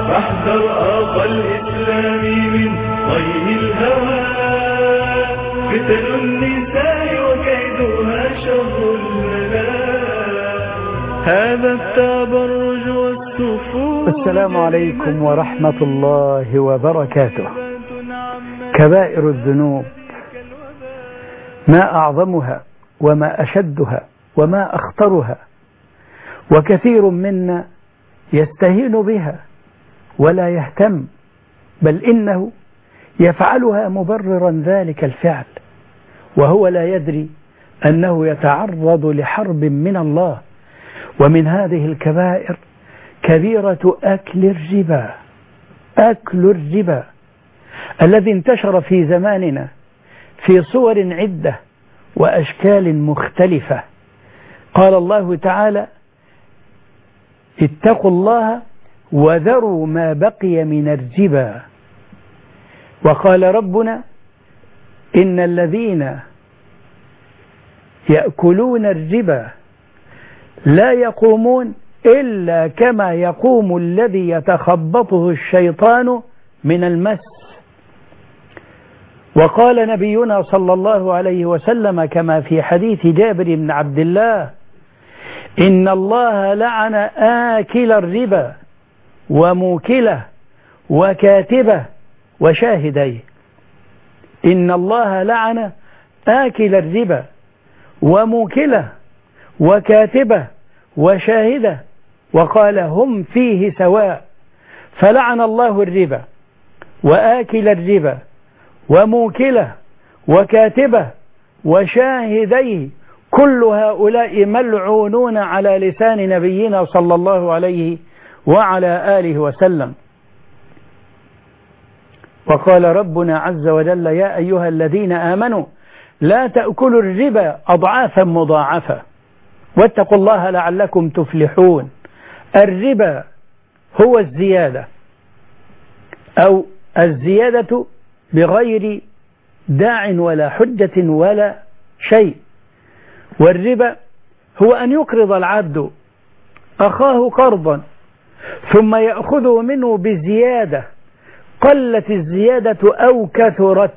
فاحذر أخا الإسلام من طي الهوى، فتن النساء وكيدها شر المنام، هذا التبرج والسفور. السلام عليكم ورحمة الله وبركاته. كبائر الذنوب ما أعظمها وما أشدها وما أخطرها، وكثير منا يستهين بها ولا يهتم، بل إنه يفعلها مبررا ذلك الفعل وهو لا يدري أنه يتعرض لحرب من الله. ومن هذه الكبائر كبيرة أكل الربا، أكل الربا الذي انتشر في زماننا في صور عدة وأشكال مختلفة. قال الله تعالى: اتقوا الله وذروا ما بقي من الربا. وقال ربنا: إن الذين يأكلون الربا لا يقومون إلا كما يقوم الذي يتخبطه الشيطان من المس. وقال نبينا صلى الله عليه وسلم كما في حديث جابر بن عبد الله: إن الله لعن آكل الربا وموكله وكاتبه وشاهديه. إن الله لعن آكل الربا وموكله وكاتبه وشاهده، وقال: هم فيه سواء. فلعن الله الربا وآكل الربا وموكله وكاتبه وشاهديه، كل هؤلاء ملعونون على لسان نبينا صلى الله عليه وعلى آله وسلم. وقال ربنا عز وجل: يا أيها الذين آمنوا لا تأكلوا الربا أضعافا مضاعفة واتقوا الله لعلكم تفلحون. الربا هو الزيادة أو الزيادة بغير داع ولا حجة ولا شيء. والربا هو أن يقرض العبد أخاه قرضا ثم يأخذه منه بزيادة، قلت الزيادة أو كثرت.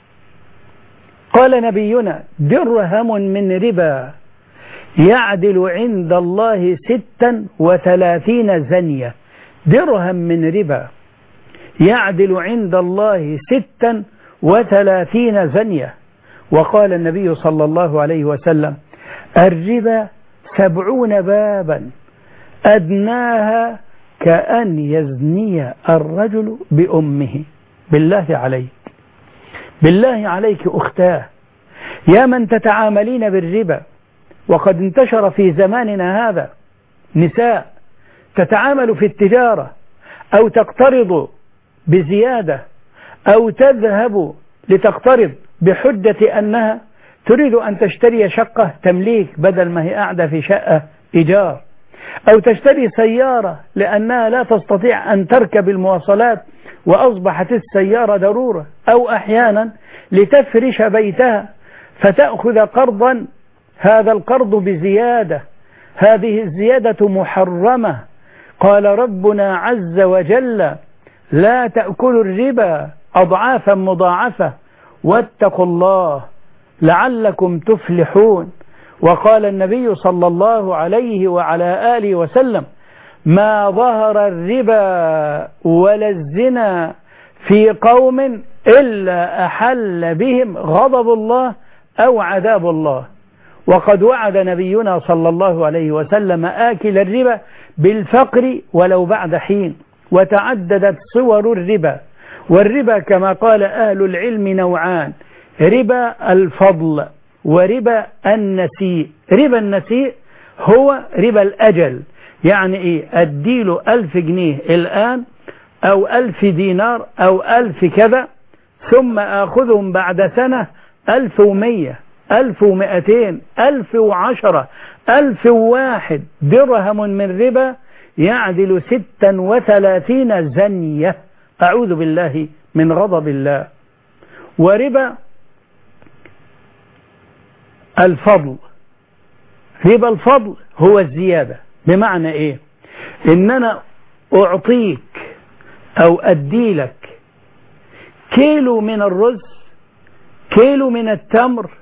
قال نبينا: درهم من ربا يعدل عند الله 36 زنية. درهم من ربا يعدل عند الله 36 زنية. وقال النبي صلى الله عليه وسلم: الربا 70 بابا أدناها كأن يزني الرجل بأمه. بالله عليك، بالله عليك أختاه، يا من تتعاملين بالربا، وقد انتشر في زماننا هذا نساء تتعامل في التجارة أو تقترض بزيادة أو تذهب لتقترض بحجة أنها تريد أن تشتري شقة تمليك بدل ما هي قاعدة في شقة إيجار، أو تشتري سيارة لأنها لا تستطيع أن تركب المواصلات وأصبحت السيارة ضرورة، أو أحيانا لتفرش بيتها فتأخذ قرضا، هذا القرض بزيادة، هذه الزيادة محرمة. قال ربنا عز وجل: لا تأكلوا الربا أضعافا مضاعفة واتقوا الله لعلكم تفلحون. وقال النبي صلى الله عليه وعلى آله وسلم: ما ظهر الربا ولا الزنا في قوم إلا أحل بهم غضب الله أو عذاب الله. وقد وعد نبينا صلى الله عليه وسلم آكل الربا بالفقر ولو بعد حين. وتعددت صور الربا، والربا كما قال أهل العلم نوعان: ربا الفضل وربا النسيء. ربا النسيء هو ربا الأجل، يعني إيه؟ أديله 1000 جنيه الآن أو 1000 دينار أو 1000 كذا، ثم آخذهم بعد سنة 1100 1200 1010 1001 درهم من ربا يعدل 36 زنية. أعوذ بالله من غضب الله. وربا الفضل، ربا الفضل هو الزيادة. بمعنى إيه؟ إن أنا أعطيك أو أديلك كيلو من الرز، كيلو من التمر،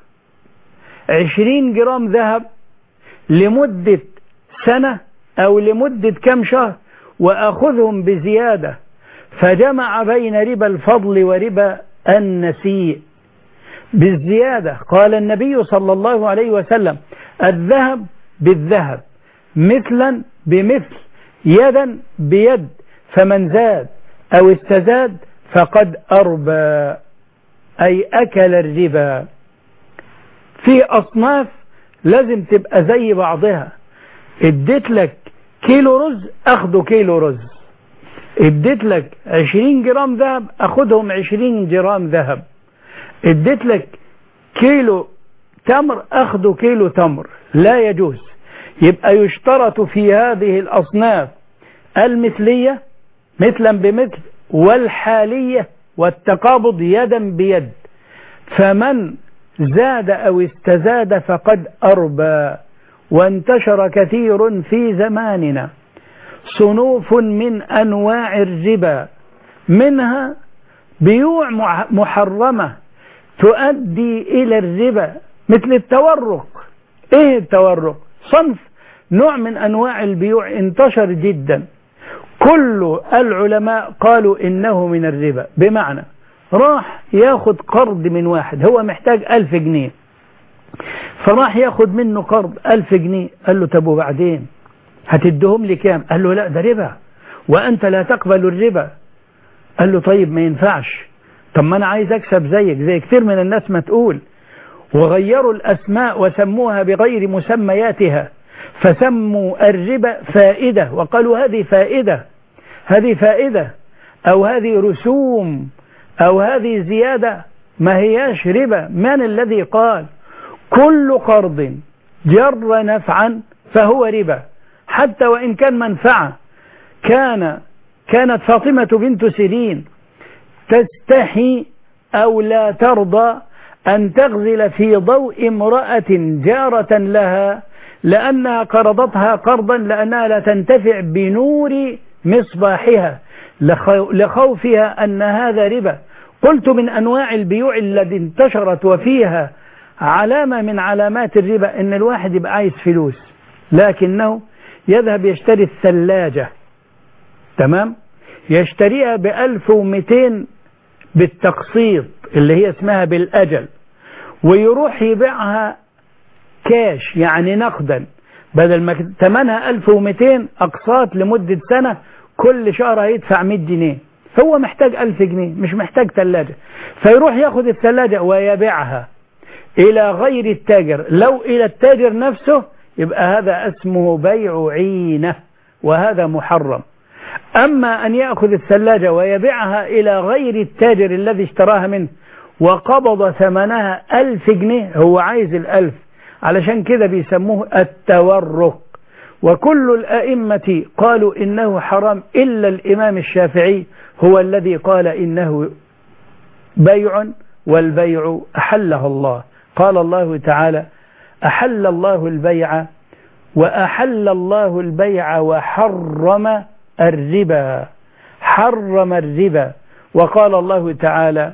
20 جرام ذهب لمدة سنة أو لمدة كم شهر، وأخذهم بزيادة، فجمع بين ربا الفضل وربا النسيء بالزيادة. قال النبي صلى الله عليه وسلم: الذهب بالذهب، مثلا بمثل، يدا بيد، فمن زاد أو استزاد فقد أربى، أي أكل الربا. في أصناف لازم تبقى زي بعضها، اديت لك كيلو رز أخده كيلو رز، اديت لك 20 جرام ذهب أخدهم 20 جرام ذهب، اديت لك كيلو تمر أخده كيلو تمر، لا يجوز. يبقى يشترط في هذه الأصناف المثلية مثلا بمثل، والحالية والتقابض يدا بيد، فمن زاد أو استزاد فقد أربى. وانتشر كثير في زماننا صنوف من أنواع الربا، منها بيوع محرمة تؤدي إلى الربا، مثل التورق. إيه التورق؟ صنف نوع من أنواع البيوع انتشر جدا، كل العلماء قالوا إنه من الربا. بمعنى راح ياخد قرض من واحد، هو محتاج 1000 جنيه، فراح ياخد منه قرض 1000 جنيه، قال له: طب وبعدين هتدهم لي كام؟ قال له: لا، ده ربا وأنت لا تقبل الربا. قال له: طيب ما ينفعش، طب ما أنا عايز أكسب زيك زي كثير من الناس ما تقول. وغيروا الأسماء وسموها بغير مسمياتها، فسموا الربا فائدة، وقالوا هذه فائدة، هذه فائدة، أو هذه رسوم، أو هذه زيادة، ما هياش ربا. من الذي قال؟ كل قرض جر نفعا فهو ربا، حتى وإن كان منفعة. كانت فاطمة بنت سيرين تستحي أو لا ترضى أن تغزل في ضوء امرأة جارة لها، لأنها قرضتها قرضا لأنها لا تنتفع بنور مصباحها، لخوفها أن هذا ربا. قلت: من أنواع البيوع التي انتشرت وفيها علامة من علامات الربا إن الواحد يبقى عايز فلوس، لكنه يذهب يشتري الثلاجة، تمام، يشتريها ب1200 بالتقسيط اللي هي اسمها بالأجل، ويروح يبيعها كاش يعني نقدا، بدل ما ثمنها 1200 أقساط لمدة سنة، كل شهر هيدفع 100 جنيه، هو محتاج 1000 جنيه مش محتاج ثلاجة، فيروح ياخد الثلاجة ويبيعها إلى غير التاجر. لو إلى التاجر نفسه يبقى هذا اسمه بيع عينة، وهذا محرم. أما أن يأخذ الثلاجة ويبيعها إلى غير التاجر الذي اشتراها منه وقبض ثمنها 1000 جنيه، هو عايز 1000، علشان كده بيسموه التورق. وكل الأئمة قالوا إنه حرام إلا الإمام الشافعي، هو الذي قال إنه بيع، والبيع أحله الله. قال الله تعالى: أحل الله البيع وأحل الله البيع وحرم الربا، حرم الربا. وقال الله تعالى: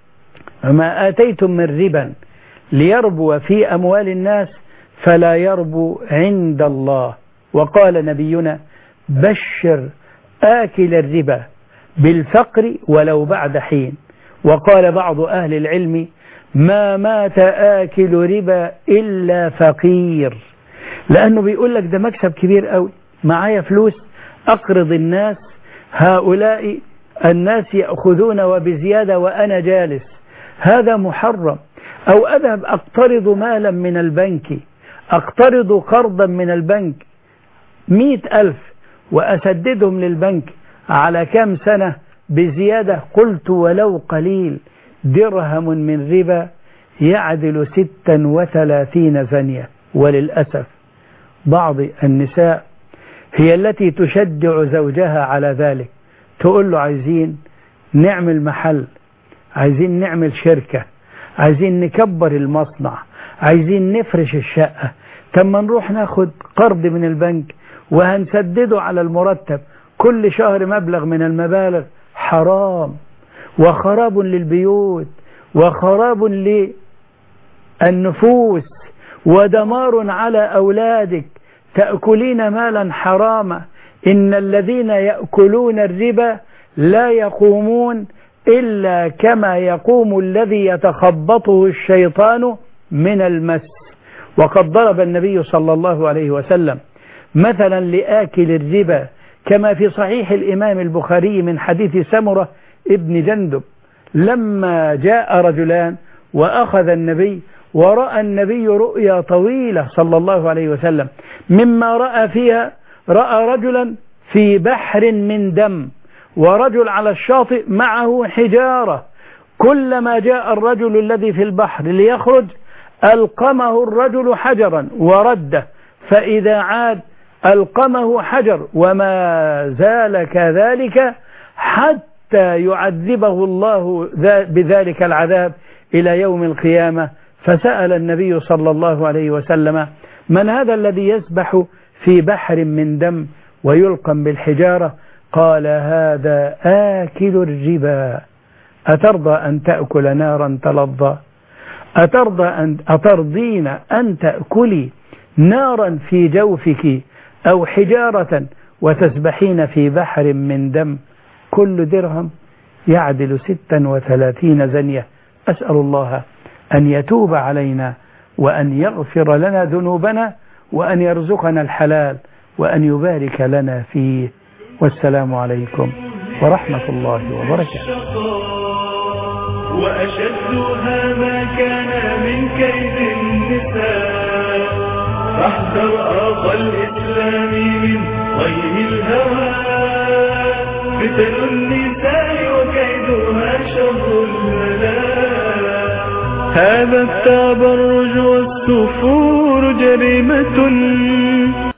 ما آتيتم من ربا ليربو في أموال الناس فلا يربو عند الله. وقال نبينا: بشر آكل الربا بالفقر ولو بعد حين. وقال بعض أهل العلم: ما مات آكل ربا إلا فقير، لأنه بيقول لك ده مكسب كبير قوي، معايا فلوس أقرض الناس، هؤلاء الناس يأخذون وبزيادة وأنا جالس، هذا محرم. أو أذهب أقترض مالا من البنك، أقترض قرضا من البنك 100,000 وأسددهم للبنك على كم سنة بزيادة، قلت ولو قليل، درهم من ربا يعدل 36 زنية. وللأسف بعض النساء هي التي تشجع زوجها على ذلك، تقول له: عايزين نعمل محل، عايزين نعمل شركة، عايزين نكبر المصنع، عايزين نفرش الشقة، طب ما نروح ناخد قرض من البنك وهنسدده على المرتب كل شهر مبلغ من المبالغ حرام وخراب للبيوت وخراب للنفوس ودمار على أولادك. تأكلين مالا حراما. إن الذين يأكلون الربا لا يقومون إلا كما يقوم الذي يتخبطه الشيطان من المس. وقد ضرب النبي صلى الله عليه وسلم مثلا لآكل الربا كما في صحيح الإمام البخاري من حديث سمرة ابن جندب لما جاء رجلان وأخذ النبي ورأى النبي رؤيا طويلة صلى الله عليه وسلم، مما رأى فيها رأى رجلا في بحر من دم ورجل على الشاطئ معه حجارة، كلما جاء الرجل الذي في البحر ليخرج ألقمه الرجل حجرا ورده، فإذا عاد ألقمه حجر، وما زال كذلك حتى يعذبه الله بذلك العذاب إلى يوم القيامة. فسأل النبي صلى الله عليه وسلم: من هذا الذي يسبح في بحر من دم ويلقم بالحجارة؟ قال: هذا آكل الربا. أترضى أن تأكل نارا تلظى؟ أترضين أن تأكلي نارا في جوفك أو حجارة وتسبحين في بحر من دم؟ كل درهم يعدل 36 زنية. أسأل الله أن يتوب علينا وأن يغفر لنا ذنوبنا وأن يرزقنا الحلال وأن يبارك لنا فيه. والسلام عليكم ورحمة الله وبركاته. وأشدها ما كان من كيد النساء، فاحذر أخا الإسلام من غي الهوى، فتن النساء وكيدها شر الملاء. هذا التبرج والسفور جريمة